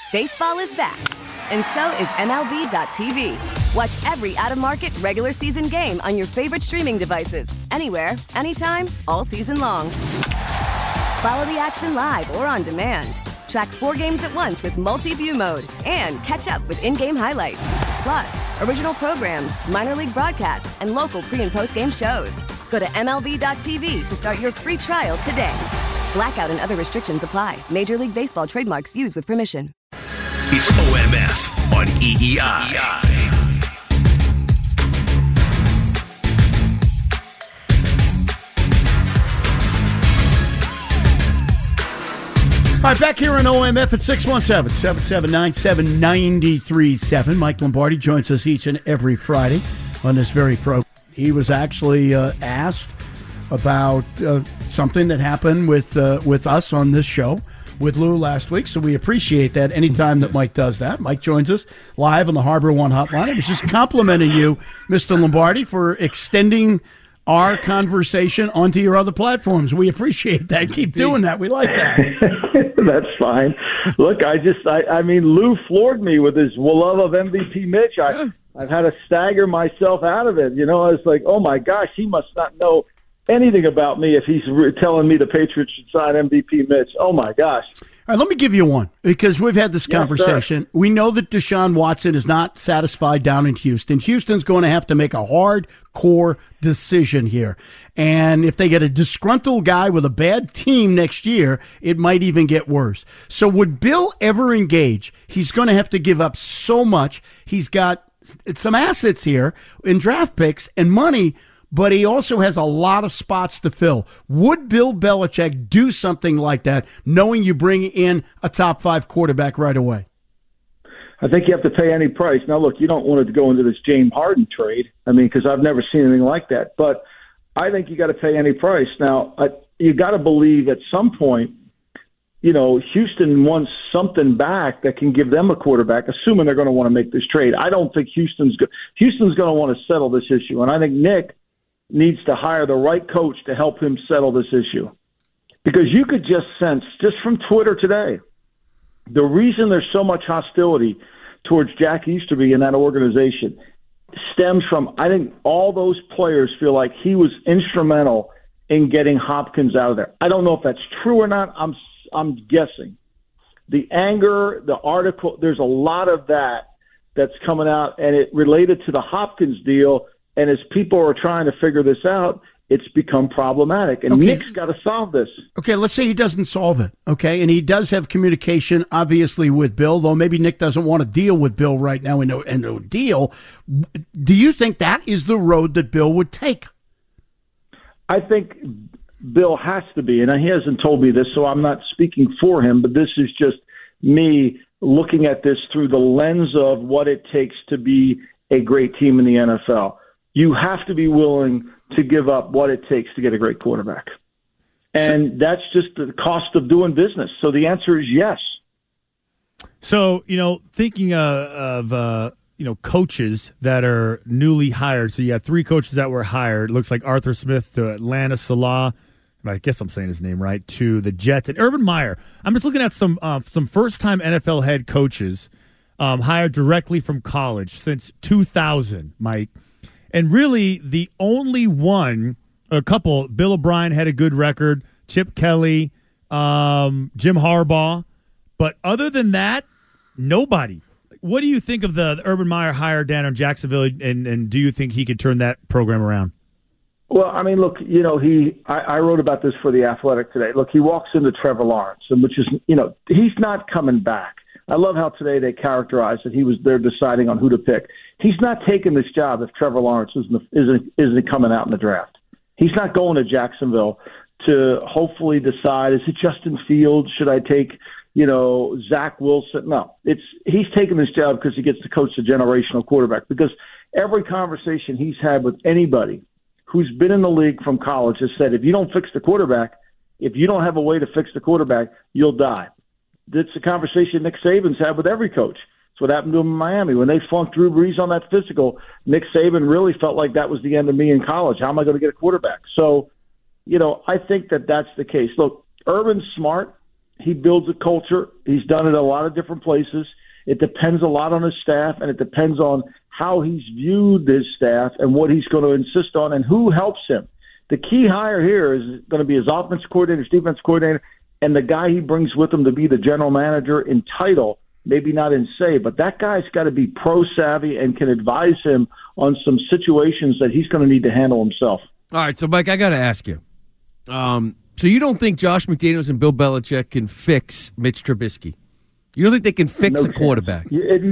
Baseball is back, and so is MLB.tv. Watch every out-of-market, regular season game on your favorite streaming devices, anywhere, anytime, all season long. Follow the action live or on demand. Track 4 games at once with multi-view mode and catch up with in-game highlights. Plus, original programs, minor league broadcasts, and local pre- and post-game shows. Go to MLB.tv to start your free trial today. Blackout and other restrictions apply. Major League Baseball trademarks used with permission. It's OMF on EEI. All right, back here on OMF at 617-779-7937. Mike Lombardi joins us each and every Friday on this very program. He was actually asked about something that happened with us on this show with Lou last week, so we appreciate that anytime that Mike does that. Mike joins us live on the Harbor One hotline. I was just complimenting you, Mr. Lombardi, for extending our conversation onto your other platforms. We appreciate that. Keep doing that. We like that. That's fine. Look, I mean, Lou floored me with his love of MVP Mitch. I've had to stagger myself out of it. You know, I was like, oh my gosh, he must not know anything about me if he's telling me the Patriots should sign MVP Mitch. Oh my gosh. All right, let me give you one, because we've had this conversation. Sir. We know that Deshaun Watson is not satisfied down in Houston. Houston's going to have to make a hardcore decision here. And if they get a disgruntled guy with a bad team next year, it might even get worse. So would Bill ever engage? He's going to have to give up so much. He's got some assets here in draft picks and money, but he also has a lot of spots to fill. Would Bill Belichick do something like that, knowing you bring in a top 5 quarterback right away? I think you have to pay any price. Now, look, you don't want to go into this James Harden trade. I mean, because I've never seen anything like that. But I think you got to pay any price. Now, you got to believe at some point, you know, Houston wants something back that can give them a quarterback, assuming they're going to want to make this trade. I don't think Houston's going to want to settle this issue. And I think Nick needs to hire the right coach to help him settle this issue. Because you could just sense, just from Twitter today, the reason there's so much hostility towards Jack Easterby in that organization stems from, I think, all those players feel like he was instrumental in getting Hopkins out of there. I don't know if that's true or not. I'm guessing. The anger, the article, there's a lot of that's coming out, and it related to the Hopkins deal. And as people are trying to figure this out, it's become problematic. And Nick's got to solve this. Okay, let's say he doesn't solve it, okay? And he does have communication, obviously, with Bill, though maybe Nick doesn't want to deal with Bill right now and no deal. Do you think that is the road that Bill would take? I think Bill has to be, and he hasn't told me this, so I'm not speaking for him, but this is just me looking at this through the lens of what it takes to be a great team in the NFL. You have to be willing to give up what it takes to get a great quarterback. And that's just the cost of doing business. So the answer is yes. So, you know, thinking of coaches that are newly hired. So you have 3 coaches that were hired. It looks like Arthur Smith to Atlanta, Salah, I guess I'm saying his name right, to the Jets, and Urban Meyer. I'm just looking at some first-time NFL head coaches hired directly from college since 2000, Mike. And really, the only one, a couple, Bill O'Brien had a good record, Chip Kelly, Jim Harbaugh. But other than that, nobody. What do you think of the Urban Meyer hire down in Jacksonville, and do you think he could turn that program around? Well, I mean, look, you know, I wrote about this for The Athletic today. Look, he walks into Trevor Lawrence, and which is, you know, he's not coming back. I love how today they characterized that he was there deciding on who to pick. He's not taking this job if Trevor Lawrence isn't coming out in the draft. He's not going to Jacksonville to hopefully decide, is it Justin Fields? Should I take, you know, Zach Wilson? No, he's taking this job because he gets to coach the generational quarterback. Because every conversation he's had with anybody who's been in the league from college has said, if you don't fix the quarterback, if you don't have a way to fix the quarterback, you'll die. It's a conversation Nick Saban's had with every coach. It's what happened to him in Miami. When they flunked Drew Brees on that physical, Nick Saban really felt like that was the end of me in college. How am I going to get a quarterback? So, you know, I think that that's the case. Look, Urban's smart, He builds a culture. He's done it a lot of different places. It depends a lot on his staff, and it depends on how he's viewed his staff and what he's going to insist on and who helps him. The key hire here is going to be his offense coordinator, his defense coordinator, and the guy he brings with him to be the general manager in title, maybe not in say, but that guy's got to be pro-savvy and can advise him on some situations that he's going to need to handle himself. All right, so, Mike, I got to ask you. So you don't think Josh McDaniels and Bill Belichick can fix Mitch Trubisky? You don't think they can fix a quarterback?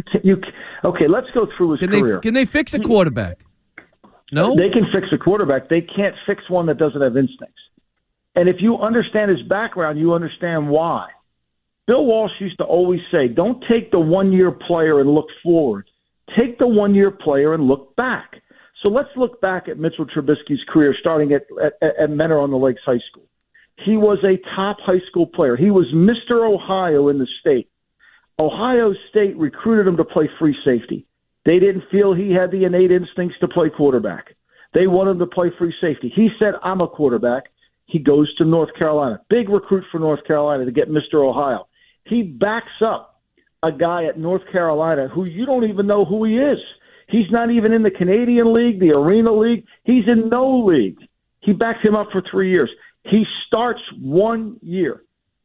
Okay, let's go through his career. Can they fix a quarterback? No? They can fix a quarterback. They can't fix one that doesn't have instincts. And if you understand his background, you understand why. Bill Walsh used to always say, don't take the one-year player and look forward. Take the one-year player and look back. So let's look back at Mitchell Trubisky's career starting at Mentor on the Lakes High School. He was a top high school player. He was Mr. Ohio in the state. Ohio State recruited him to play free safety. They didn't feel he had the innate instincts to play quarterback. They wanted him to play free safety. He said, I'm a quarterback. He goes to North Carolina. Big recruit for North Carolina to get Mr. Ohio. He backs up a guy at North Carolina who you don't even know who he is. He's not even in the Canadian League, the Arena League. He's in no league. He backed him up for 3 years. He starts 1 year,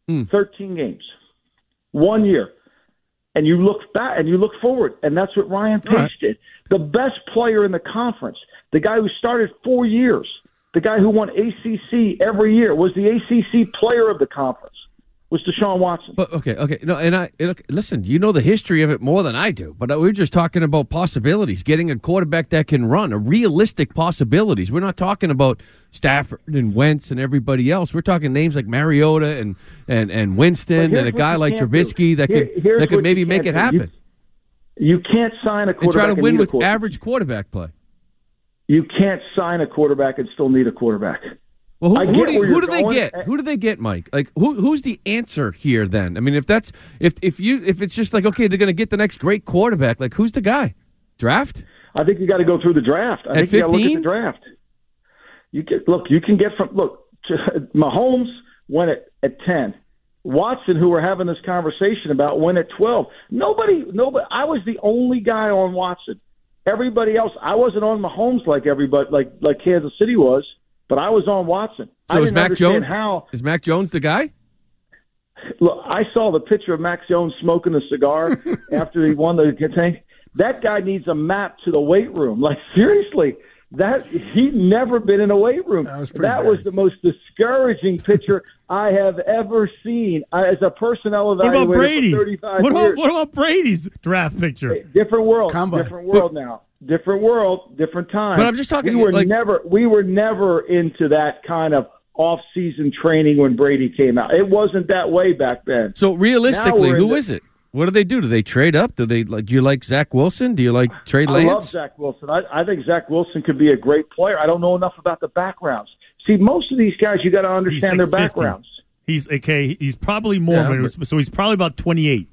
13 games, 1 year. And you look back and you look forward, and that's what Ryan Pace did. The best player in the conference, the guy who started 4 years, the guy who won ACC every year, was the ACC player of the conference, was Deshaun Watson. But okay. No, listen, you know the history of it more than I do, but we're just talking about possibilities, getting a quarterback that can run, a realistic possibilities. We're not talking about Stafford and Wentz and everybody else. We're talking names like Mariota and Winston and a guy like Trubisky that could maybe make it happen. You can't sign a quarterback and try to win with average quarterback play. You can't sign a quarterback and still need a quarterback. Well, who do they get? Who do they get, Mike? Like, who's the answer here? Then, I mean, if it's just like, okay, they're going to get the next great quarterback. Like, who's the guy? Draft? I think you got to go through the draft. I think 15? You got to look at the draft. You can get Mahomes went at 10. Watson, who we're having this conversation about, went at 12. Nobody. I was the only guy on Watson. Everybody else, I wasn't on Mahomes like everybody, like Kansas City was. But I was on Watson. So is Mac Jones? Is Mac Jones the guy? Look, I saw the picture of Mac Jones smoking a cigar after he won the thing. That guy needs a map to the weight room. Like, seriously, he'd never been in a weight room. That was the most discouraging picture I have ever seen as a personnel evaluator. What about Brady? For 35 years. What about Brady's draft picture? Different world. Different world now. Different world, different time. But I'm just talking. We were never into that kind of off-season training when Brady came out. It wasn't that way back then. So realistically, who is it? What do they do? Do they trade up? Do you like Zach Wilson? Do you like Trey Lance? I love Zach Wilson. I think Zach Wilson could be a great player. I don't know enough about the backgrounds. See, most of these guys, you got to understand their backgrounds. He's okay. He's probably more, so he's probably about 28.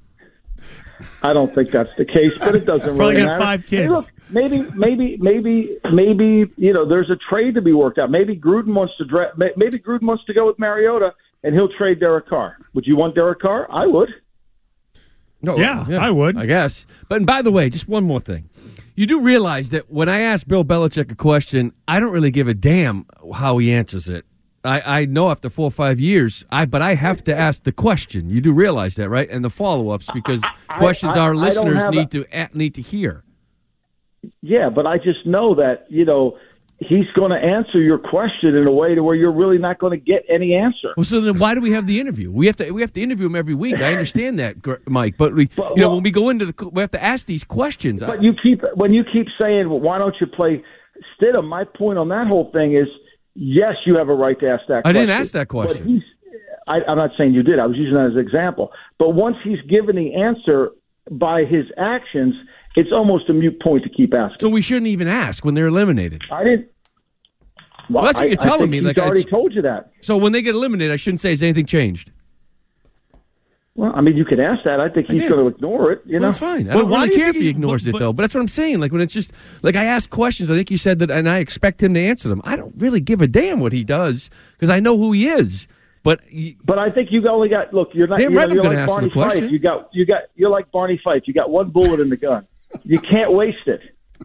I don't think that's the case, but it doesn't really matter. Probably got 5 kids. Hey, look, maybe there's a trade to be worked out. Maybe Gruden wants to go with Mariota, and he'll trade Derek Carr. Would you want Derek Carr? I would. No, yeah, I would. I guess. But by the way, just one more thing. You do realize that when I ask Bill Belichick a question, I don't really give a damn how he answers it. I know after 4 or 5 years, but I have to ask the question. You do realize that, right? And the follow-ups, because questions our listeners need to hear. Yeah, but I just know that, he's going to answer your question in a way to where you're really not going to get any answer. Well, so then why do we have the interview? We have to interview him every week. I understand that, Mike, but when we go into we have to ask these questions. But when you keep saying, well, why don't you play Stidham? My point on that whole thing is, yes, you have a right to ask that question. I didn't ask that question. I'm not saying you did. I was using that as an example. But once he's given the answer by his actions, it's almost a moot point to keep asking. So we shouldn't even ask when they're eliminated. I didn't. Well, that's what you're telling me. He's already told you that. So when they get eliminated, I shouldn't say, has anything changed? Well, I mean, you can ask that. I think he's going to ignore it. Well, that's fine. I don't really care if he ignores it, though. But that's what I'm saying. Like, when it's just, like, I ask questions, I think you said that, and I expect him to answer them. I don't really give a damn what he does, because I know who he is. But I think you only got. Look, you're not. Damn right, I'm you're gonna like ask Barney the question. Fife. You're like Barney Fife. You got one bullet in the gun. You can't waste it.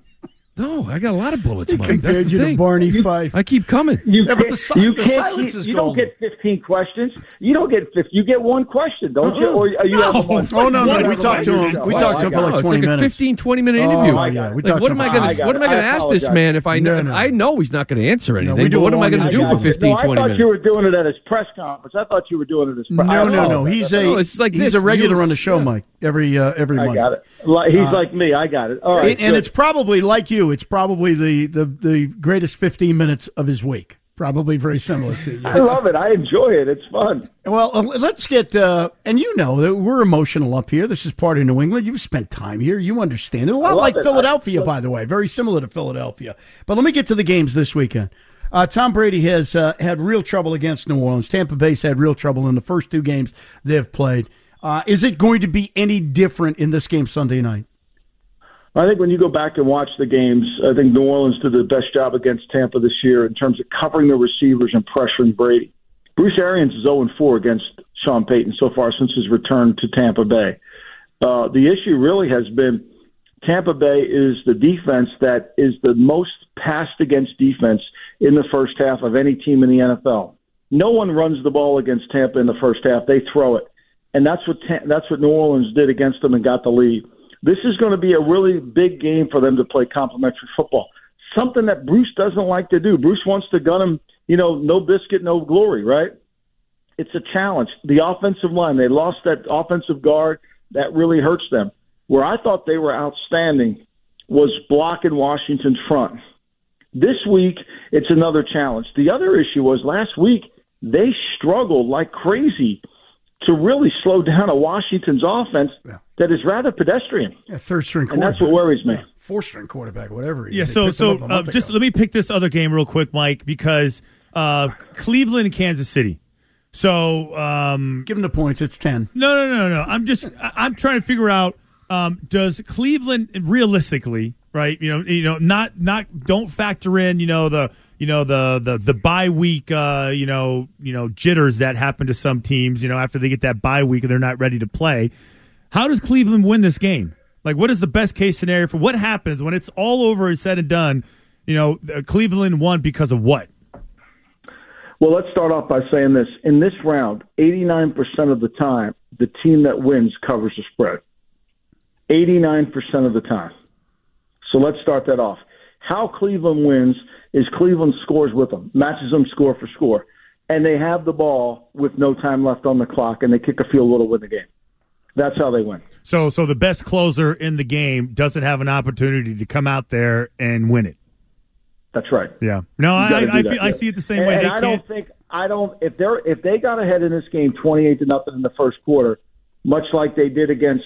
no, I got a lot of bullets, Mike. That's Compared the you to thing. Barney Fife. I keep coming. You Yeah, but can't- the you silence can't. is You don't golden. get 15 questions. You don't get 50. You get one question, don't you? Or you have them on- Oh, no. You have We them talked on to your him. show. We Oh, talked to him I for got like it. it's 20 like a minutes. 15, 20-minute interview. I got it. We Like, talked what to am I him. going I to? got What am I it. going to I ask this apologize. man if I know? No. I know he's not going to answer anything. we do but what am I one- going to I do got for it. 15, No, I 20 thought minutes? you were doing it at his press conference. I thought you were doing it at his press No. He's No, it's like he's this. a regular You- on the show, yeah. Mike. Every I month. got it. He's like me. I got it. All right. And good. it's probably like you. It's probably the greatest 15 minutes of his week. Probably very similar to you. I love it. I enjoy it. It's fun. Well, let's get and you know that we're emotional up here. This is part of New England. You've spent time here. You understand it. A lot love like it. Philadelphia, by the way. Very similar to Philadelphia. But let me get to the games this weekend. Tom Brady has had real trouble against New Orleans. Tampa Bay's had real trouble in the first two games they've played. Is it going to be any different in this game Sunday night? I think when you go back and watch the games, I think New Orleans did the best job against Tampa this year in terms of covering the receivers and pressuring Brady. Bruce Arians is 0-4 against Sean Payton so far since his return to Tampa Bay. The issue really has been Tampa Bay is the defense that is the most passed against defense in the first half of any team in the NFL. No one runs the ball against Tampa in the first half. They throw it. And that's what New Orleans did against them and got the lead. This is going to be a really big game for them to play complementary football, something that Bruce doesn't like to do. Bruce wants to gun him, no biscuit, no glory, right? It's a challenge. The offensive line, they lost that offensive guard. That really hurts them. Where I thought they were outstanding was blocking Washington's front. This week, it's another challenge. The other issue was last week, they struggled like crazy to really slow down a Washington's offense that is rather pedestrian. Yeah, third-string And quarterback. that's what worries me. Four-string quarterback, whatever. Yeah, so just let me pick this other game real quick, Mike, because Cleveland and Kansas City. So give them the points. It's 10. No. I'm trying to figure out does Cleveland realistically, right? Not don't factor in the bye week jitters that happen to some teams after they get that bye week and they're not ready to play. How does Cleveland win this game? Like, what is the best case scenario for what happens when it's all over and said and done? Cleveland won because of what? Well, let's start off by saying this. In this round, 89% of the time, the team that wins covers the spread. 89% of the time. So let's start that off. How Cleveland wins is Cleveland scores with them, matches them score for score, and they have the ball with no time left on the clock, and they kick a field goal to win the game. That's how they win. So the best closer in the game doesn't have an opportunity to come out there and win it. That's right. Yeah. No, I see it the same way. And They can't. If they got ahead in this game 28-0 in the first quarter, much like they did against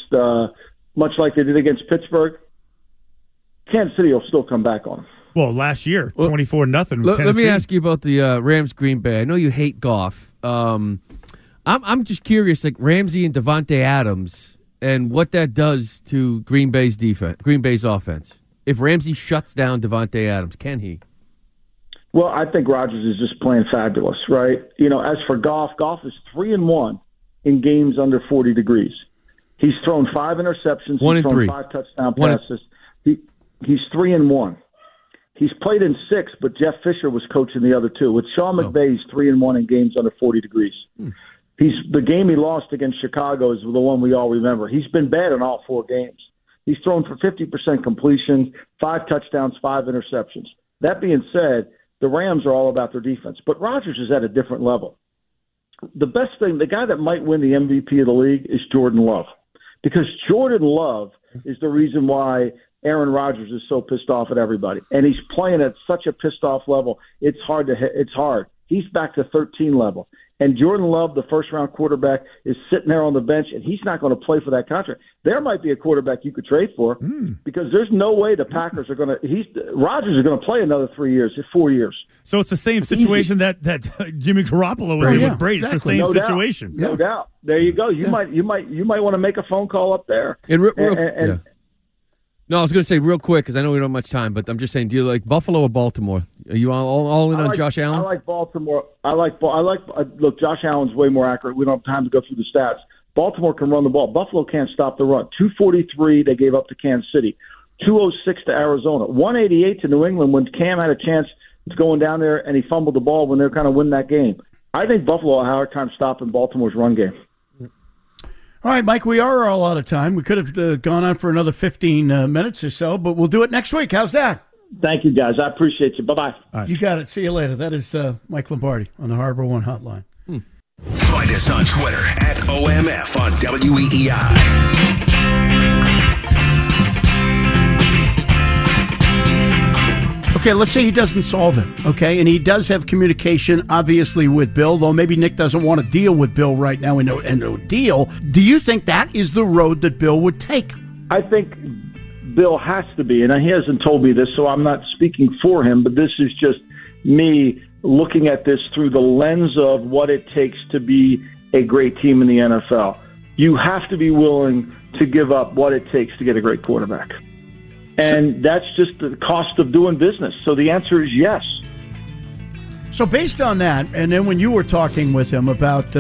Pittsburgh, Kansas City will still come back on them. Well, last year, 24-0. Let me ask you about the Rams Green Bay. I know you hate Goff. I'm just curious, like Ramsey and Devontae Adams, and what that does to Green Bay's defense, Green Bay's offense. If Ramsey shuts down Devontae Adams, can he? Well, I think Rodgers is just playing fabulous, right? As for Goff is 3-1 in games under 40 degrees. He's thrown 5 interceptions. One He's and thrown three. 5 touchdown passes. He's 3-1. He's played in 6, but Jeff Fisher was coaching the other 2. With Sean McVay, he's 3-1 in games under 40 degrees. The game he lost against Chicago is the one we all remember. He's been bad in all 4 games. He's thrown for 50% completion, 5 touchdowns, 5 interceptions. That being said, the Rams are all about their defense, but Rodgers is at a different level. The best thing, the guy that might win the MVP of the league is Jordan Love, because Jordan Love is the reason why Aaron Rodgers is so pissed off at everybody, and he's playing at such a pissed off level. It's hard to hit. It's hard. He's back to 13 level. And Jordan Love, the first-round quarterback, is sitting there on the bench, and he's not going to play for that contract. There might be a quarterback you could trade for because there's no way the Packers are going to – Rodgers is going to play another 4 years. So it's the same situation that Jimmy Garoppolo was in with Brady. Exactly. It's the same No doubt. situation. No doubt. There you go. You might want to make a phone call up there. No, I was going to say real quick because I know we don't have much time, but I'm just saying, do you like Buffalo or Baltimore? Are you all in on Josh Allen? I like Baltimore. Look, Josh Allen's way more accurate. We don't have time to go through the stats. Baltimore can run the ball. Buffalo can't stop the run. 243 they gave up to Kansas City. 206 to Arizona. 188 to New England when Cam had a chance to going down there and he fumbled the ball when they were kind of winning that game. I think Buffalo will have a hard time stopping Baltimore's run game. All right, Mike, we are all out of time. We could have gone on for another 15 minutes or so, but we'll do it next week. How's that? Thank you, guys. I appreciate you. Bye-bye. Right. You got it. See you later. That is Mike Lombardi on the Harbor One Hotline. Find us on Twitter at OMF on WEEI. Okay, let's say he doesn't solve it, okay? And he does have communication, obviously, with Bill, though maybe Nick doesn't want to deal with Bill right now and no deal. Do you think that is the road that Bill would take? I think Bill has to be, and he hasn't told me this, so I'm not speaking for him, but this is just me looking at this through the lens of what it takes to be a great team in the NFL. You have to be willing to give up what it takes to get a great quarterback. And that's just the cost of doing business. So the answer is yes. So based on that, and then when you were talking with him about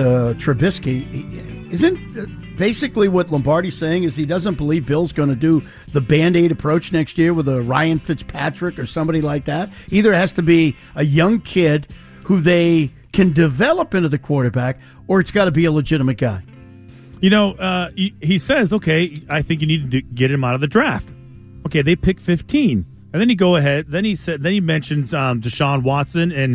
Trubisky, isn't basically what Lombardi's saying is he doesn't believe Bill's going to do the Band-Aid approach next year with a Ryan Fitzpatrick or somebody like that? Either it has to be a young kid who they can develop into the quarterback, or it's got to be a legitimate guy. You know, he says, okay, I think you need to get him out of the draft. Okay, they pick 15, and then you go ahead. Then he mentions Deshaun Watson and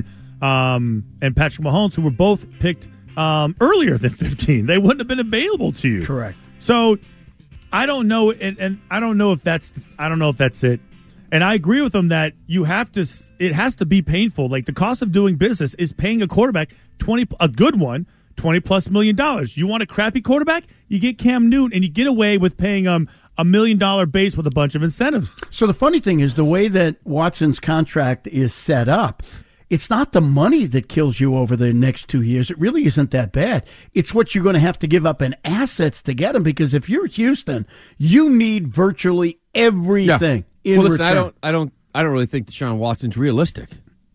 Patrick Mahomes, who were both picked earlier than 15. They wouldn't have been available to you. Correct. So I don't know, and I don't know if that's it. And I agree with him that you have to. It has to be painful. Like the cost of doing business is paying a quarterback a good one, $20+ million. You want a crappy quarterback? You get Cam Newton, and you get away with paying $1 million base with a bunch of incentives. So the funny thing is the way that Watson's contract is set up, it's not the money that kills you over the next 2 years. It really isn't that bad. It's what you're going to have to give up in assets to get him, because if you're Houston, you need virtually everything in return. Listen, I don't really think Deshaun Watson's realistic.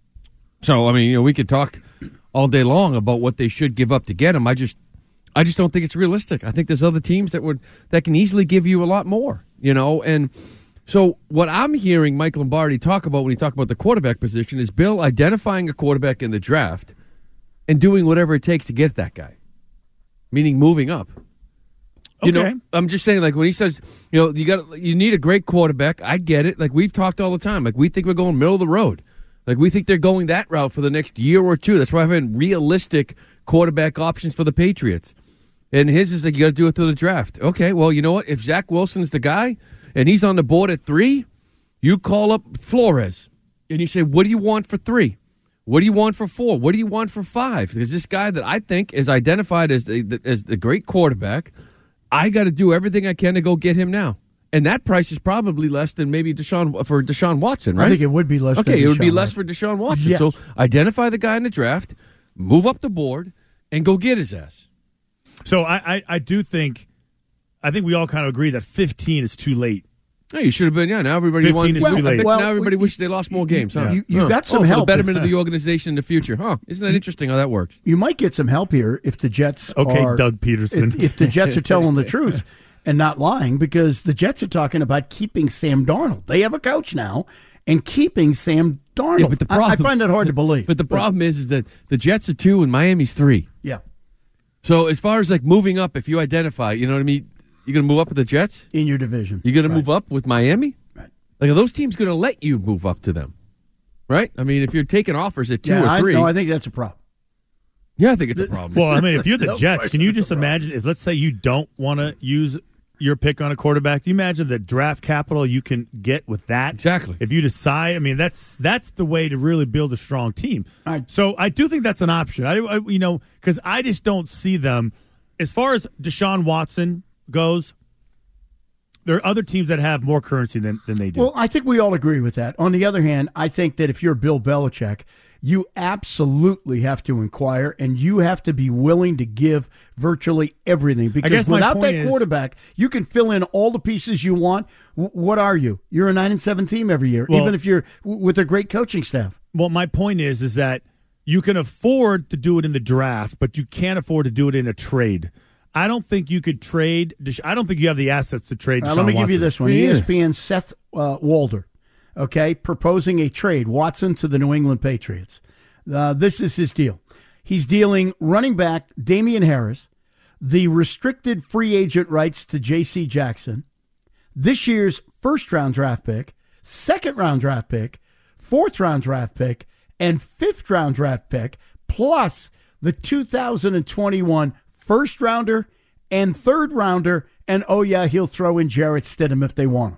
So I mean, we could talk all day long about what they should give up to get him. I just don't think it's realistic. I think there's other teams that can easily give you a lot more, and so what I'm hearing Mike Lombardi talk about when he talks about the quarterback position is Bill identifying a quarterback in the draft and doing whatever it takes to get that guy, meaning moving up. Okay. I'm just saying, like when he says, you need a great quarterback. I get it. Like we've talked all the time. Like we think we're going middle of the road. Like we think they're going that route for the next year or two. That's why I'm having realistic quarterback options for the Patriots. And his is like, you got to do it through the draft. Okay, well, you know what? If Zach Wilson's the guy and he's on the board at 3, you call up Flores and you say, what do you want for 3? What do you want for 4? What do you want for 5? Because this guy that I think is identified as the great quarterback, I got to do everything I can to go get him now. And that price is probably less than maybe Deshaun Watson, right? I think it would be less. Okay, it would be less for Deshaun Watson. Yes. So identify the guy in the draft, move up the board, and go get his ass. So I do think, we all kind of agree that 15 is too late. No, you should have been. Yeah, now everybody 15 wants. is too late. Now everybody wishes they lost more games. Huh? You got some for help. the betterment of the organization in the future. Huh? Isn't that interesting how that works? You might get some help here if the Jets are... Doug Peterson. If the Jets are telling the truth and not lying, because the Jets are talking about keeping Sam Darnold. They have a coach now, and keeping Sam Darnold. Yeah, but the problem, I find that hard to believe. But the problem is that the Jets are 2 and Miami's 3. Yeah. So as far as like moving up, if you identify, you know what I mean? You're going to move up with the Jets? In your division. You're going to move up with Miami? Right. Like, are those teams going to let you move up to them? Right? I mean, if you're taking offers at 2 or 3. I think that's a problem. Yeah, I think it's a problem. Well, I mean, if you're the No Jets, question can you it's a just imagine if, let's say, you don't want to use your pick on a quarterback? Do you imagine the draft capital you can get with that? Exactly. If you decide, I mean, that's the way to really build a strong team. So I do think that's an option. Because I just don't see them. As far as Deshaun Watson goes, there are other teams that have more currency than they do. Well, I think we all agree with that. On the other hand, I think that if you're Bill Belichick, you absolutely have to inquire, and you have to be willing to give virtually everything. Because without that quarterback, you can fill in all the pieces you want. What are you? You're a 9-7 team every year, even if you're with a great coaching staff. Well, my point is that you can afford to do it in the draft, but you can't afford to do it in a trade. I don't think you could trade. I don't think you have the assets to trade. Let me give you this one. ESPN Seth Walder. Okay, proposing a trade, Watson to the New England Patriots. This is his deal. He's dealing running back Damian Harris, the restricted free agent rights to J.C. Jackson, this year's first-round draft pick, second-round draft pick, fourth-round draft pick, and fifth-round draft pick, plus the 2021 first-rounder and third-rounder, and, oh, yeah, he'll throw in Jarrett Stidham if they want him.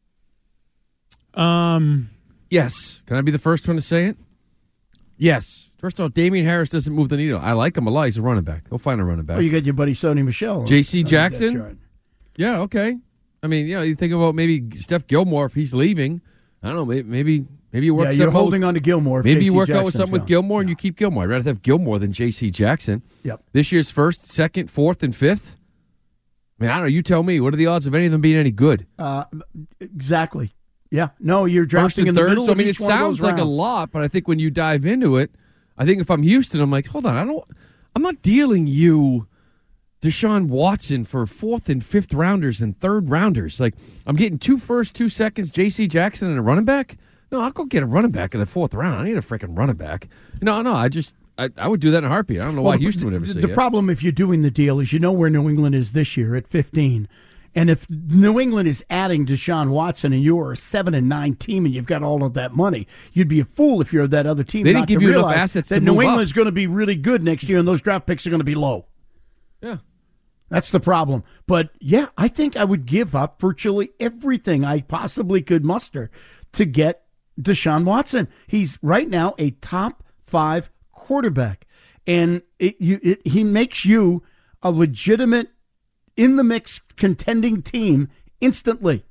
Yes. Can I be the first one to say it? Yes. First of all, Damian Harris doesn't move the needle. I like him a lot. He's a running back. Go find a running back. Oh, you got your buddy Sonny Michel. J.C. Jackson? Right. Yeah, okay. I mean, you think about maybe Steph Gilmore if he's leaving. I don't know. Maybe you work. You're holding on to Gilmore. Maybe you work out with something with Gilmore and you keep Gilmore. I'd rather have Gilmore than J.C. Jackson. Yep. This year's first, second, fourth, and fifth. I mean, I don't know. You tell me. What are the odds of any of them being any good? Exactly. Yeah. No, you're drafting in the middle. So, I mean, it sounds like a lot, but I think when you dive into it, I think if I'm Houston, I'm like, hold on, I'm not dealing you Deshaun Watson for fourth and fifth rounders and third rounders. Like, I'm getting 2 firsts, 2 seconds, J.C. Jackson and a running back. No, I'll go get a running back in the fourth round. I need a freaking running back. No, I would do that in a heartbeat. I don't know why Houston would ever say that. The problem if you're doing the deal is where New England is this year at 15. And if New England is adding Deshaun Watson and you're a 7-9 team and you've got all of that money, you'd be a fool if you're that other team. They didn't give you enough assets that to New move England's up. going to be really good next year and those draft picks are going to be low. Yeah. That's the problem. But, yeah, I think I would give up virtually everything I possibly could muster to get Deshaun Watson. He's right now a top 5 quarterback. And he makes you a legitimate in-the-mix contending team instantly.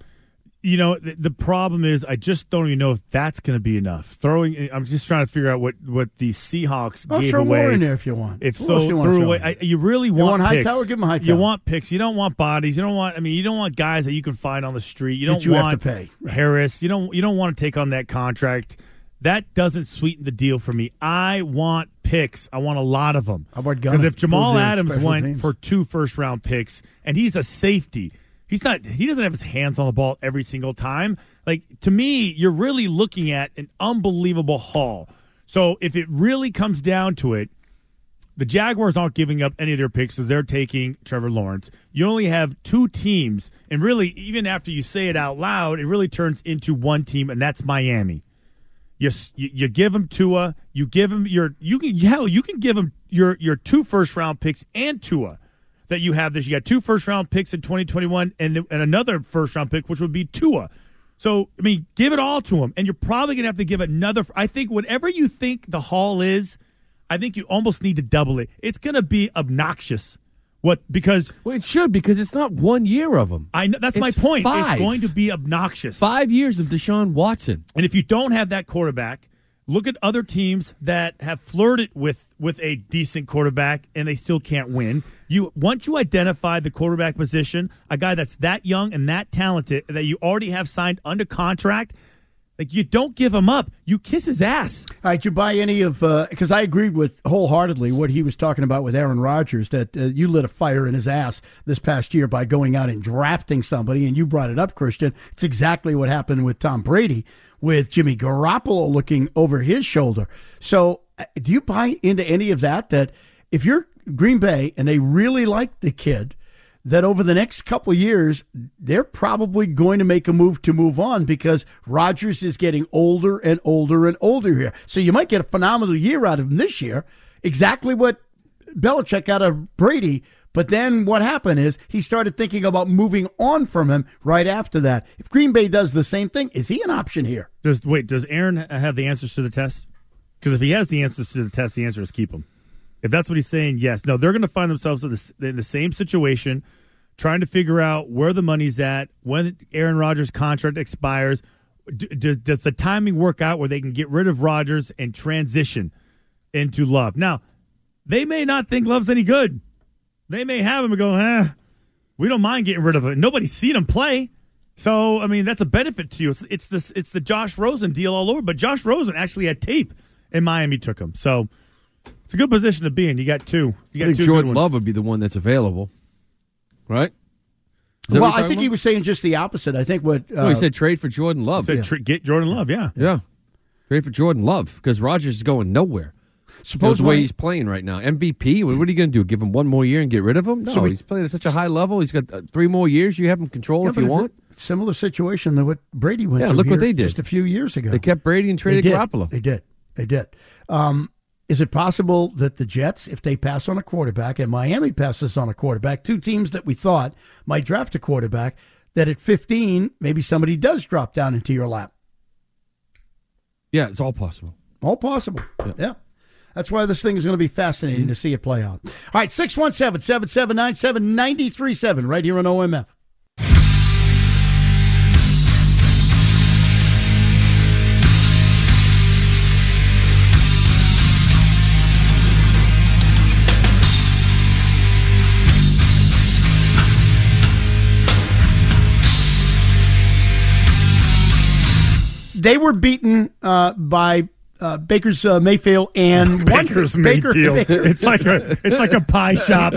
The problem is I just don't even know if that's going to be enough. I'm just trying to figure out what the Seahawks gave throw away. More in there if you want. If so, throw away. You really want picks. Hightower? Give him a Hightower. You want picks. You don't want bodies. You don't want guys that you can find on the street. You don't want have to pay. Harris. You don't want to take on that contract. That doesn't sweeten the deal for me. I want picks. I want a lot of them. Because if Jamal Adams went for 2 first-round picks and he's a safety, he doesn't have his hands on the ball every single time. Like, to me, you're really looking at an unbelievable haul. So if it really comes down to it, the Jaguars aren't giving up any of their picks because they're taking Trevor Lawrence. You only have 2 teams, and really, even after you say it out loud, it really turns into one team, and that's Miami. You give him Tua. You give him you can give him your 2 first-round picks and Tua that you have this. You got 2 first-round picks in 2021 and another first-round pick, which would be Tua. So, I mean, give it all to him, and you're probably going to have to give another. I think whatever you think the haul is, I think you almost need to double it. It's going to be obnoxious. Because it should, because it's not 1 year of them. I know that's my point. 5. It's going to be obnoxious. 5 years of Deshaun Watson. And if you don't have that quarterback, look at other teams that have flirted with a decent quarterback and they still can't win. Once you identify the quarterback position, a guy that's that young and that talented that you already have signed under contract, like, you don't give him up. You kiss his ass. All right, you buy any of because I agreed with wholeheartedly what he was talking about with Aaron Rodgers, that you lit a fire in his ass this past year by going out and drafting somebody, and you brought it up, Christian. It's exactly what happened with Tom Brady, with Jimmy Garoppolo looking over his shoulder. So do you buy into any of that if you're Green Bay and they really like the kid, that over the next couple of years, they're probably going to make a move to move on because Rodgers is getting older and older and older here. So you might get a phenomenal year out of him this year, exactly what Belichick got out of Brady. But then what happened is he started thinking about moving on from him right after that. If Green Bay does the same thing, is he an option here? Does Aaron have the answers to the test? Because if he has the answers to the test, the answer is keep him. If that's what he's saying, yes. No, they're going to find themselves in the same situation, trying to figure out where the money's at, when Aaron Rodgers' contract expires, does the timing work out where they can get rid of Rodgers and transition into Love? Now, they may not think Love's any good. They may have him and go, we don't mind getting rid of him. Nobody's seen him play. So, I mean, that's a benefit to you. It's the Josh Rosen deal all over. But Josh Rosen actually had tape, and Miami took him. So, it's a good position to be in. You got two. I think Jordan Love would be the one that's available, right? Well, I think he was saying just the opposite. I think what no, he said trade for Jordan Love. He said get Jordan Love, yeah. Trade for Jordan Love because Rodgers is going nowhere. Suppose the way he's playing right now. MVP, what are you going to do? Give him one more year and get rid of him? No, he's playing at such a high level. He's got 3 more years. You have him control if you want. Similar situation to what Brady went through. Yeah, look what they did just a few years ago. They kept Brady and traded Garoppolo. They did. Is it possible that the Jets, if they pass on a quarterback and Miami passes on a quarterback, 2 teams that we thought might draft a quarterback, that at 15, maybe somebody does drop down into your lap? Yeah, it's all possible. All possible. Yeah. That's why this thing is going to be fascinating to see it play out. All right, 617-7797-937 right here on OMF. They were beaten by Baker's Mayfield and Baker's Mayfield. It's like a pie shop.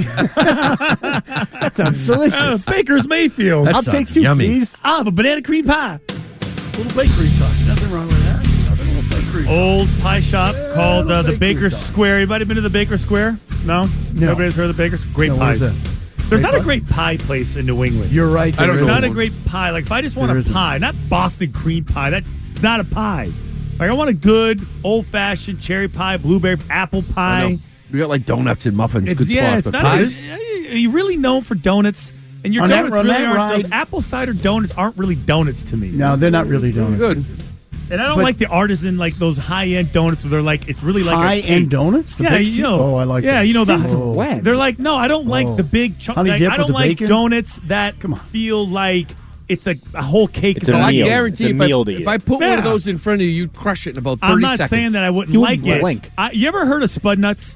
That sounds delicious. Baker's Mayfield. I'll take 2, please. I'll have a banana cream pie. Little bakery talk. Nothing wrong with that. Little bakery. Old pie shop called the Baker Square. Anybody been to the Baker Square? No. Nobody's heard of the Baker Square. Great pies. There's not a great pie place in New England. You're right. There's not a great pie. Like if I just want a pie, not Boston cream pie. That's not a pie. Like I want a good old-fashioned cherry pie, blueberry, apple pie. We got like donuts and muffins, good spots, but pies. Are you really known for donuts? And your donuts really aren't. Those apple cider donuts aren't really donuts to me. No, they're not really donuts. Good. And I don't like the artisan, like those high-end donuts where they're like, it's really like high-end donuts? You know. Oh, I like that. Yeah, you know wet. They're like, no, I don't like the big chunk. Honey dip I don't with the like bacon? donuts that feel like it's a whole cake. It's a meal. I guarantee if I put one of those in front of you, you'd crush it in about 30 seconds. I'm not saying that I wouldn't You like wouldn't it. blink. You ever heard of Spud Nuts?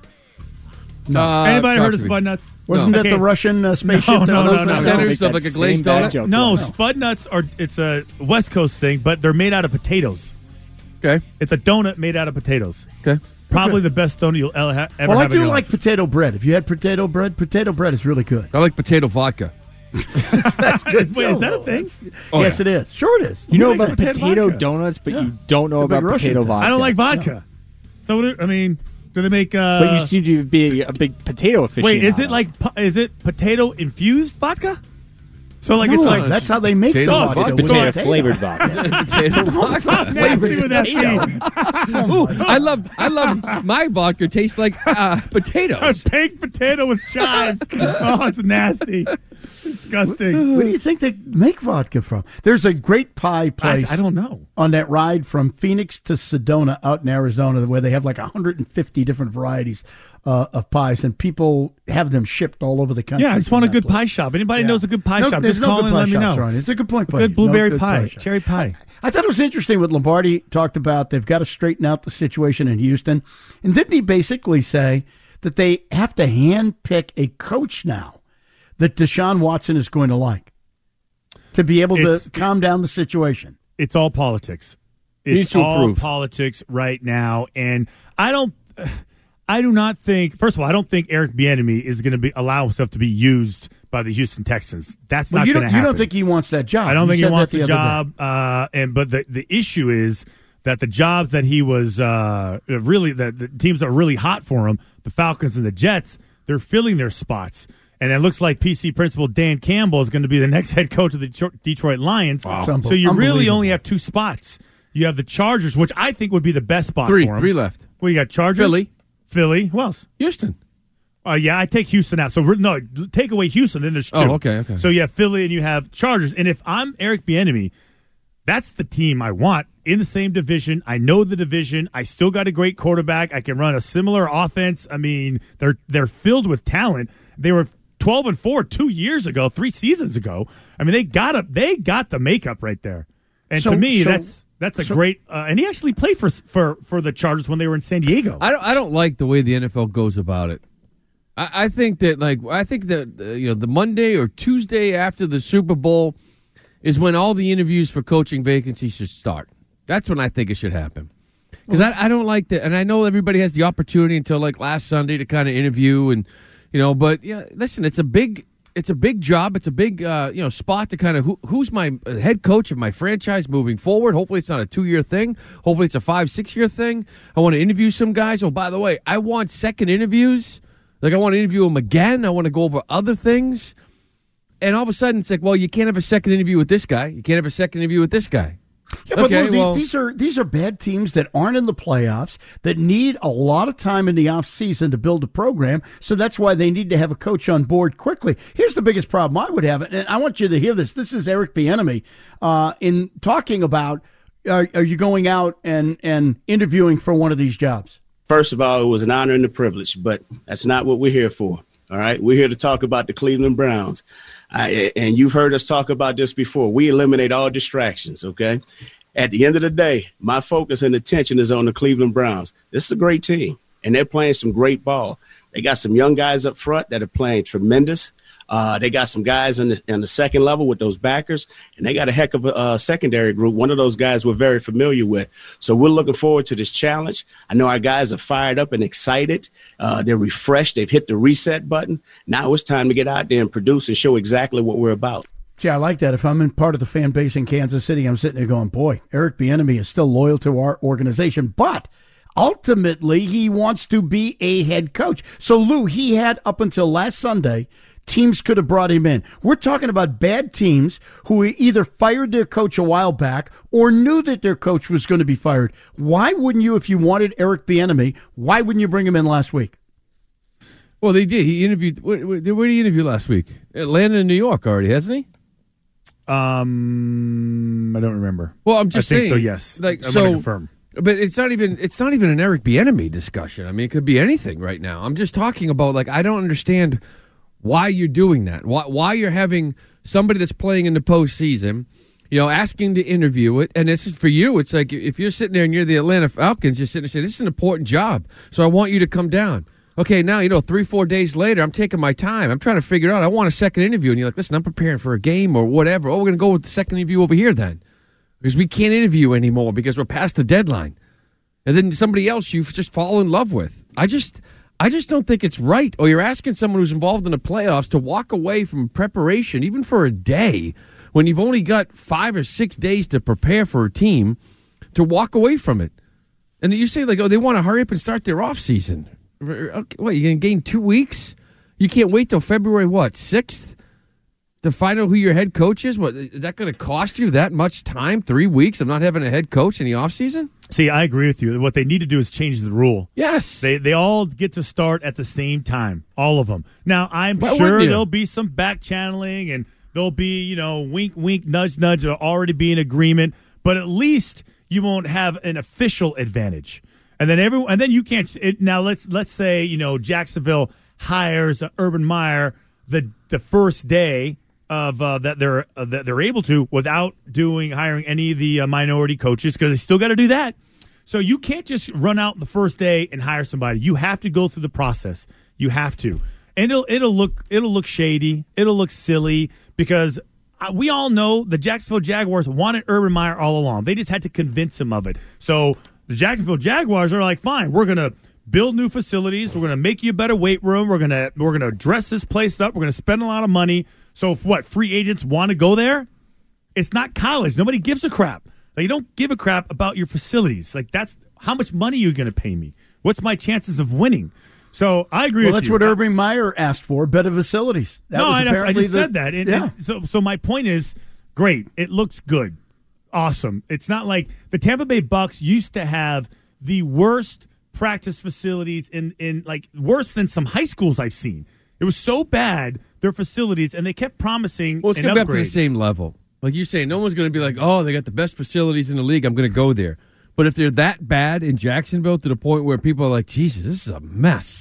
No. Anybody heard of Spud Nuts? Wasn't that the Russian spaceship? No. The centers of like a glazed donut? No, Spud Nuts it's a West Coast thing, but they're made out of potatoes. Okay. It's a donut made out of potatoes. Okay. Probably the best donut you'll ever have in Well, I your do life. like potato bread. If you had potato bread is really good. I like potato vodka. That's good. Wait, is that a thing? Yes, it is. Sure it is. You know makes about potato potato vodka? donuts, but you don't know It's a big about Russian potato thing. vodka. I don't like vodka. So, do they make... But you seem to be a big potato aficionado. Wait, is it potato infused vodka? So like it's like that's how they make the Potato vodka. It's with potato potato. flavored vodka. Potato vodka. Stop nasty with that thing. Ooh, I love my vodka tastes like A potatoes. baked potato with chives. Oh, it's nasty. Disgusting. Where do you think they make vodka from? There's a great pie place. I don't know. On that ride from Phoenix to Sedona out in Arizona, where they have like 150 different varieties of pies, and people have them shipped all over the country. Yeah, I just want a good pie shop. Anybody knows a good pie shop? There's Just no call good and pie let me shops, know. Ron. It's a good point. Good No blueberry good pie, shop. cherry pie. I thought it was interesting what Lombardi talked about. They've got to straighten out the situation in Houston. And didn't he basically say that they have to handpick a coach now that Deshaun Watson is going to like to be able to calm down the situation? It's all politics. Needs It's to all improve. politics right now. And I do not think, first of all, I don't think Eric Bieniemy is going to allow himself to be used by the Houston Texans. That's not going to happen. You don't think he wants that job? I don't think he said wants that the other day. job. But the issue is that the jobs that he was really the teams that are really hot for him, the Falcons and the Jets, they're filling their spots. And it looks like PC principal Dan Campbell is going to be the next head coach of the Detroit Lions. Wow. So you really Unbelievable. only have 2 spots. You have the Chargers, which I think would be the best spot for him. 3 left. Well, you got Chargers, Philly. Who else? Houston. Yeah, I take Houston out. So no, take away Houston, then there's 2. Oh, okay. So you have Philly and you have Chargers. And if I'm Eric Bieniemy, that's the team I want in the same division. I know the division. I still got a great quarterback. I can run a similar offense. I mean, they're filled with talent. They were 12-4 2 years ago, 3 seasons ago. I mean, they got the makeup right there. And to me, that's a great. And he actually played for the Chargers when they were in San Diego. I don't like the way the NFL goes about it. I think that the Monday or Tuesday after the Super Bowl is when all the interviews for coaching vacancies should start. That's when I think it should happen. Because I don't like that, and I know everybody has the opportunity until like last Sunday to kind of interview, and but listen, it's a big job, it's a big spot to kind of who's my head coach of my franchise moving forward. Hopefully, it's not a 2-year thing. Hopefully, it's a 5-6 year thing. I want to interview some guys. Oh, by the way, I want second interviews. Like I want to interview them again. I want to go over other things, and all of a sudden, it's like, well, you can't have a second interview with this guy. You can't have a second interview with this guy. Yeah, but look, these are bad teams that aren't in the playoffs, that need a lot of time in the offseason to build a program, so that's why they need to have a coach on board quickly. Here's the biggest problem I would have, and I want you to hear this. This is Eric Bieniemy in talking about are you going out and interviewing for one of these jobs? First of all, it was an honor and a privilege, but that's not what we're here for. All right, we're here to talk about the Cleveland Browns. And you've heard us talk about this before. We eliminate all distractions, okay? At the end of the day, my focus and attention is on the Cleveland Browns. This is a great team, and they're playing some great ball. They got some young guys up front that are playing tremendous. They got some guys in the second level with those backers, and they got a heck of a secondary group. One of those guys we're very familiar with. So we're looking forward to this challenge. I know our guys are fired up and excited. They're refreshed. They've hit the reset button. Now it's time to get out there and produce and show exactly what we're about. See, I like that. If I'm in part of the fan base in Kansas City, I'm sitting there going, boy, Eric Bieniemy is still loyal to our organization, but ultimately he wants to be a head coach. So, Lou, he had up until last Sunday – teams could have brought him in. We're talking about bad teams who either fired their coach a while back or knew that their coach was going to be fired. Why wouldn't you, if you wanted Eric Bieniemy, why wouldn't you bring him in last week? Well, they did. He interviewed. Where did he interview last week? Atlanta and New York already, hasn't he? I don't remember. Well, I'm just saying. I think so, yes. I'm going to confirm. But it's not even an Eric Bieniemy discussion. I mean, it could be anything right now. I'm just talking about, I don't understand why you're doing that. Why you're having somebody that's playing in the postseason, asking to interview it. And this is for you. It's like if you're sitting there and you're the Atlanta Falcons, you're sitting there saying, this is an important job, so I want you to come down. Okay, now, 3-4 days later, I'm taking my time. I'm trying to figure out, I want a second interview. And you're like, listen, I'm preparing for a game or whatever. Oh, we're going to go with the second interview over here then. Because we can't interview anymore because we're past the deadline. And then somebody else you just fall in love with. I just don't think it's right. Or you're asking someone who's involved in the playoffs to walk away from preparation, even for a day, when you've only got 5 or 6 days to prepare for a team, to walk away from it. And you say, they want to hurry up and start their offseason. Okay, what, you're going to gain 2 weeks? You can't wait till February, 6th to find out who your head coach is? What, is that going to cost you that much time, 3 weeks of not having a head coach in the offseason? See, I agree with you. What they need to do is change the rule. Yes. They all get to start at the same time, all of them. Now, I'm sure there'll be some back channeling and there'll be, wink, wink, nudge, nudge. There'll already be an agreement, but at least you won't have an official advantage. And then you can't. Now let's say Jacksonville hires Urban Meyer the first day of that they're able to without hiring any of the minority coaches, because they still got to do that. So you can't just run out the first day and hire somebody. You have to go through the process. You have to, and it'll look shady. It'll look silly because we all know the Jacksonville Jaguars wanted Urban Meyer all along. They just had to convince him of it. So the Jacksonville Jaguars are like, fine, we're going to build new facilities. We're going to make you a better weight room. We're going to dress this place up. We're going to spend a lot of money. So if free agents want to go there? It's not college. Nobody gives a crap. You don't give a crap about your facilities. That's how much money you're going to pay me. What's my chances of winning? So I agree with you. Well, that's what Urban Meyer asked for, better facilities. I just said that. And so my point is, great. It looks good. Awesome. It's not like the Tampa Bay Bucks used to have the worst practice facilities in worse than some high schools I've seen. It was so bad, their facilities, and they kept promising it's going to be up to the same level. Like you say, no one's going to be like, oh, they got the best facilities in the league, I'm going to go there. But if they're that bad in Jacksonville to the point where people are like, Jesus, this is a mess.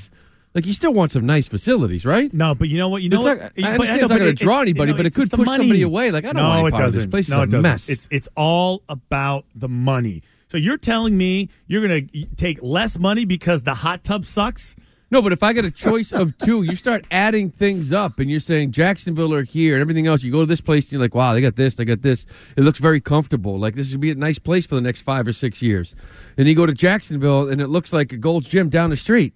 Like, you still want some nice facilities, right? No, but you know what? I understand it's not going to draw anybody, but it could push somebody away. Like, I don't want part of this place. No, is a mess. It's all about the money. So you're telling me you're going to take less money because the hot tub sucks? No, but if I get a choice of two, you start adding things up, and you're saying Jacksonville or here and everything else. You go to this place, and you're like, wow, they got this, they got this. It looks very comfortable. Like, this would be a nice place for the next 5 or 6 years. And you go to Jacksonville, and it looks like a Gold's Gym down the street,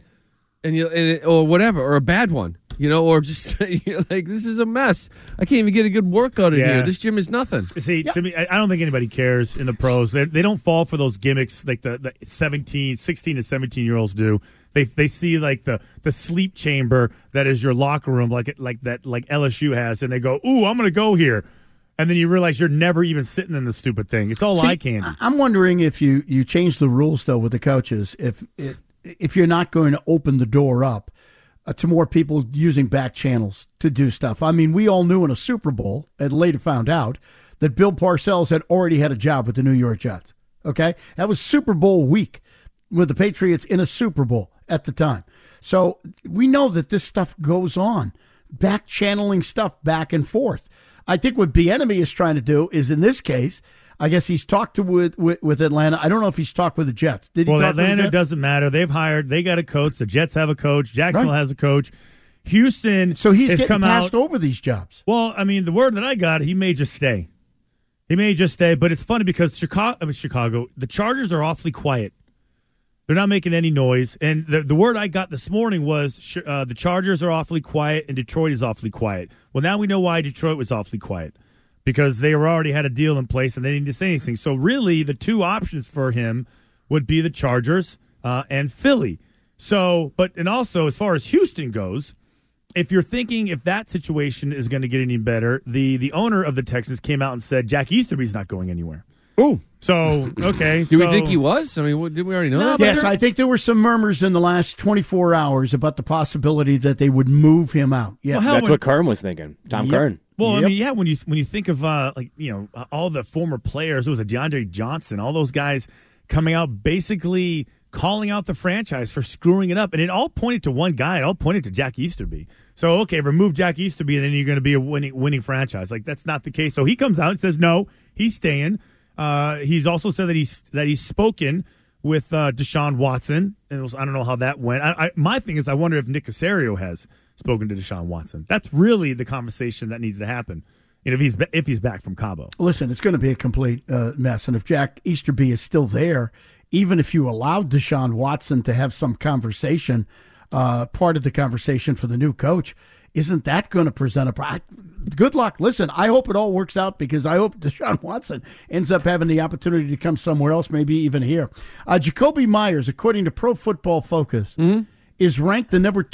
or whatever, or a bad one, or just you're like, this is a mess. I can't even get a good workout in here. This gym is nothing. See, to me, I don't think anybody cares in the pros. They don't fall for those gimmicks like the 16 to 17-year-olds do. They see like the sleep chamber that is your locker room, like LSU has, and they go, "Ooh, I'm going to go here," and then you realize you're never even sitting in the stupid thing. It's all eye candy. I'm wondering if you change the rules though with the coaches, if you're not going to open the door up to more people using back channels to do stuff. I mean, we all knew in a Super Bowl, and later found out that Bill Parcells had already had a job with the New York Jets. Okay, that was Super Bowl week with the Patriots in a Super Bowl at the time. So we know that this stuff goes on, back channeling stuff back and forth. I think what Bieniemy is trying to do is, in this case, I guess he's talked with Atlanta. I don't know if he's talked with the Jets. Did he talk Atlanta with the Jets? Doesn't matter. They got a coach. The Jets have a coach. Jacksonville has a coach. Houston so he's has getting come passed out over these jobs. Well, I mean, the word that I got, he may just stay. But it's funny because Chicago, the Chargers are awfully quiet. They're not making any noise. And the word I got this morning was the Chargers are awfully quiet and Detroit is awfully quiet. Well, now we know why Detroit was awfully quiet, because they already had a deal in place and they didn't say anything. So really the two options for him would be the Chargers and Philly. And also as far as Houston goes, if you're thinking if that situation is going to get any better, the owner of the Texans came out and said Jack Easterby's not going anywhere. Oh. So, okay. Do we think he was? I mean, didn't we already know that? Yes, I think there were some murmurs in the last 24 hours about the possibility that they would move him out. Yeah, well, that's what Kern was thinking. Tom Kern. Well, I mean, when you think of all the former players, it was a DeAndre Johnson, all those guys coming out basically calling out the franchise for screwing it up, and it all pointed to one guy. It all pointed to Jack Easterby. So, okay, remove Jack Easterby, and then you're going to be a winning franchise. Like, that's not the case. So he comes out and says, no, he's staying. He's also said that he's spoken with Deshaun Watson. And I don't know how that went. My thing is, I wonder if Nick Caserio has spoken to Deshaun Watson. That's really the conversation that needs to happen. And if he's back from Cabo. Listen, it's going to be a complete mess. And if Jack Easterby is still there, even if you allowed Deshaun Watson to have some conversation, part of the conversation for the new coach, isn't that going to present a problem? Good luck. Listen, I hope it all works out, because I hope Deshaun Watson ends up having the opportunity to come somewhere else, maybe even here. Jacoby Myers, according to Pro Football Focus, is ranked the number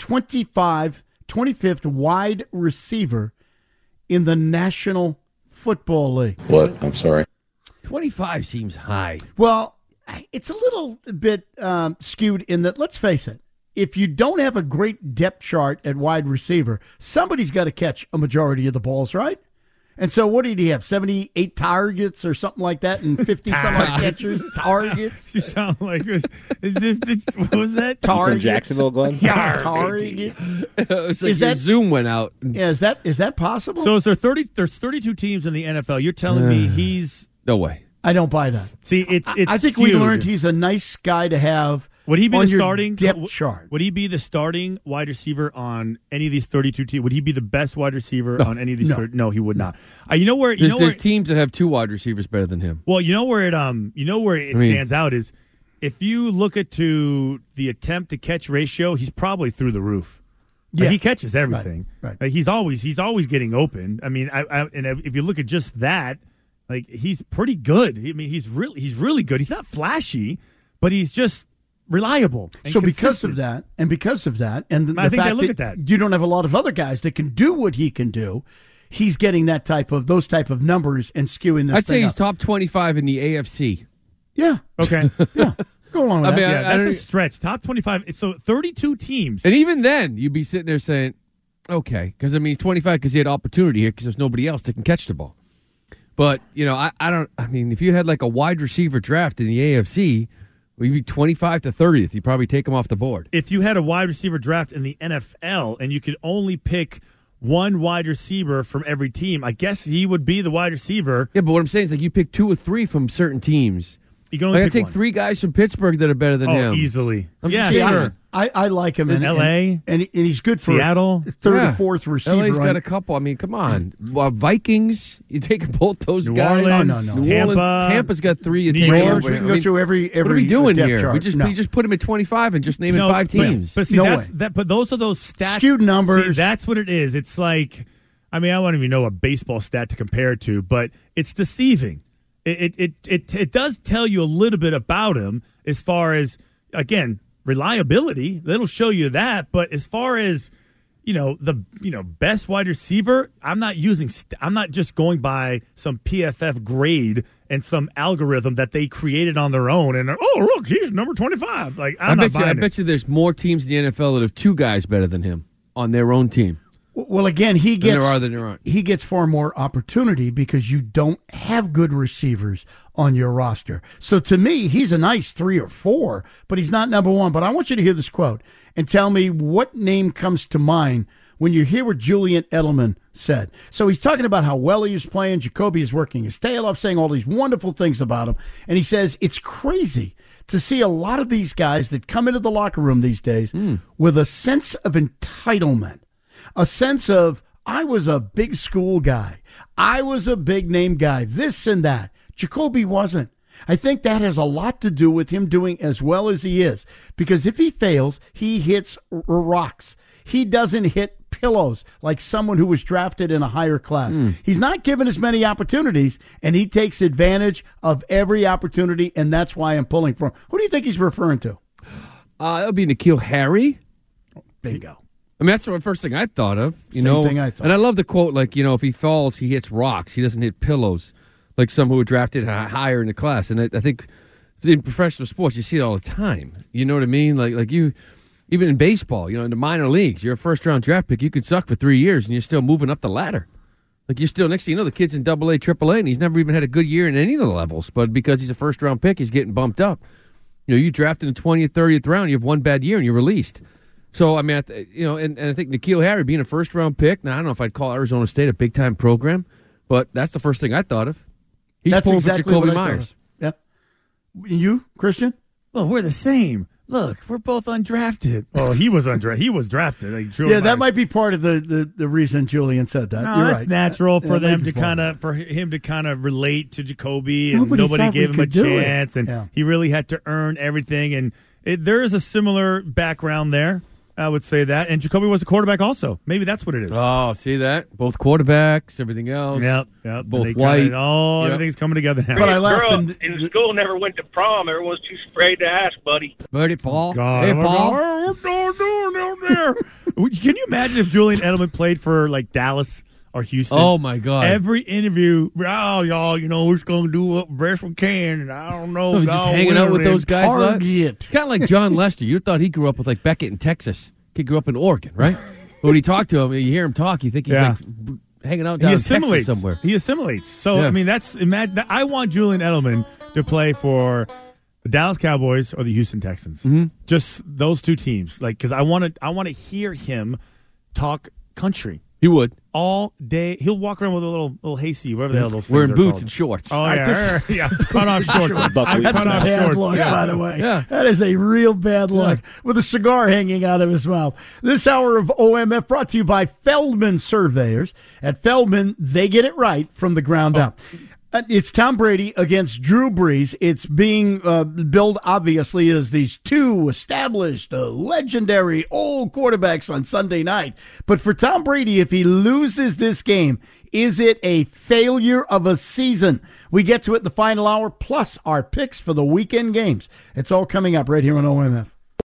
25th wide receiver in the National Football League. What? I'm sorry. 25 seems high. Well, it's a little bit skewed in that, let's face it, if you don't have a great depth chart at wide receiver, somebody's got to catch a majority of the balls, right? And so what did he have, 78 targets or something like that, and 50-some-odd catchers? Targets? You sound like, what was that? From Jacksonville, Glenn? Targets. It's like your Zoom went out. Yeah, is that possible? So is there there's 32 teams in the NFL. You're telling me he's... No way. I don't buy that. See, it's I think skewed. we learned he's a nice guy to have. Would he be on the your starting depth chart? Would he be the starting wide receiver on any of these 32 teams? Would he be the best wide receiver on any of these? No, he would not. There's teams that have two wide receivers better than him. Well, you know where it stands out is if you look at the attempt to catch ratio, he's probably through the roof. Yeah, he catches everything. Right. Like, he's always getting open. I mean, and if you look at just that, like, he's pretty good. I mean, he's really good. He's not flashy, but he's just reliable. And so consistent. because of that, and the fact that you don't have a lot of other guys that can do what he can do, he's getting those type of numbers and skewing this. I'd say he's up. top 25 in the AFC. Yeah. Okay. Yeah. Go along with that. That's a stretch. Top 25. So 32 teams. And even then, you'd be sitting there saying, okay, because he's 25 because he had opportunity here because there's nobody else that can catch the ball. But, if you had like a wide receiver draft in the AFC We'd be 25 to 30th. You'd probably take him off the board. If you had a wide receiver draft in the NFL and you could only pick one wide receiver from every team, I guess he would be the wide receiver. Yeah, but what I'm saying is, like, you pick 2 or 3 from certain teams. You can only I pick take one. 3 guys from Pittsburgh that are better than him. Easily. I'm Yeah, just saying. sure. I like him in L.A. and he's good for Seattle. third Yeah. or fourth receiver. LA's got on- a couple. I mean, come on. Vikings, you take both those New guys. Orleans, No. New Tampa, Orleans, Tampa's got 3. You New take York. over. we can I go mean, through every what are we doing depth here? chart. We just put him at 25 and just naming No, 5 teams. But see, No that's way. that. But those are those stats. Skewed numbers. See, that's what it is. It's like, I mean, I don't even know a baseball stat to compare it to, but it's deceiving. It does tell you a little bit about him as far as, again, reliability. It'll show you that. But as far as the best wide receiver, I'm not just going by some PFF grade and some algorithm that they created on their own. And look, he's number 25. Like I bet you there's more teams in the NFL that have 2 guys better than him on their own team. Well, again, he gets than there aren't. he gets far more opportunity because you don't have good receivers on your roster. So to me, he's a nice 3 or 4, but he's not number 1. But I want you to hear this quote and tell me what name comes to mind when you hear what Julian Edelman said. So he's talking about how well he is playing. Jacoby is working his tail off, saying all these wonderful things about him. And he says it's crazy to see a lot of these guys that come into the locker room these days with a sense of entitlement. A sense of, I was a big school guy. I was a big name guy, this and that. Jacoby wasn't. I think that has a lot to do with him doing as well as he is. Because if he fails, he hits rocks. He doesn't hit pillows like someone who was drafted in a higher class. He's not given as many opportunities, and he takes advantage of every opportunity, and that's why I'm pulling for him. Who do you think he's referring to? That would be N'Keal Harry. Bingo. I mean, that's the first thing I thought of. Same thing I thought. And I love the quote, like, if he falls, he hits rocks. He doesn't hit pillows, like some who were drafted higher in the class. And I think in professional sports, you see it all the time. You know what I mean? Like you, even in baseball, in the minor leagues, you're a first-round draft pick. You could suck for 3 years, and you're still moving up the ladder. Like, you're still, next thing you know, the kid's in AA, AAA, and he's never even had a good year in any of the levels. But because he's a first-round pick, he's getting bumped up. You drafted in the 20th, 30th round, you have one bad year, and you're released. So, I mean, and I think N'Keal Harry being a first-round pick, now I don't know if I'd call Arizona State a big-time program, but that's the first thing I thought of. He's That's pulling exactly for Jacoby what I thought Myers. of. Yep. You, Christian? Well, we're the same. Look, we're both undrafted. Oh, he was undrafted. He was drafted. Like, Drew Yeah, Myers. that might be part of the reason Julian said that. No, You're that's right. natural for That them might be to part for him to kind of relate to Jacoby, and Nobody nobody thought gave we him a could do it. chance, and Yeah. he really had to earn everything. And there is a similar background there. I would say that. And Jacoby was the quarterback also. Maybe that's what it is. Oh, see that? Both quarterbacks, everything else. Yep. Both They white. kinda- Yep. Everything's coming together now. But I laughed. Girl And, in school never went to prom. Everyone's too afraid to ask, buddy. Buddy Paul. God, Hey, oh my Paul. God, what's going on out there? Can you imagine if Julian Edelman played for like Dallas or Houston? Oh, my God. Every interview, y'all, we're just going to do what best we can, and I don't know. Just God hanging out with willing. those guys. Target. Kind of like John Lester. You thought he grew up with, like, Beckett in Texas. He grew up in Oregon, right? When you talk to him, you hear him talk, you think he's like hanging out down He in Texas assimilates somewhere. He assimilates. So Yeah. I mean, I want Julian Edelman to play for the Dallas Cowboys or the Houston Texans. Mm-hmm. Just those two teams, like because I want to hear him talk country He would. all day. He'll walk around with a little hayseed, whatever the hell those things Wearing are boots called. and shorts. Oh yeah, cut off shorts. Buckwheat Cut off bad shorts. look, Yeah. by the way. Yeah. That is a real bad look. With a cigar hanging out of his mouth. This hour of OMF brought to you by Feldman Surveyors. At Feldman, they get it right from the ground up. It's Tom Brady against Drew Brees. It's being billed, obviously, as these two established, legendary old quarterbacks on Sunday night. But for Tom Brady, if he loses this game, is it a failure of a season? We get to it in the final hour, plus our picks for the weekend games. It's all coming up right here on OMF.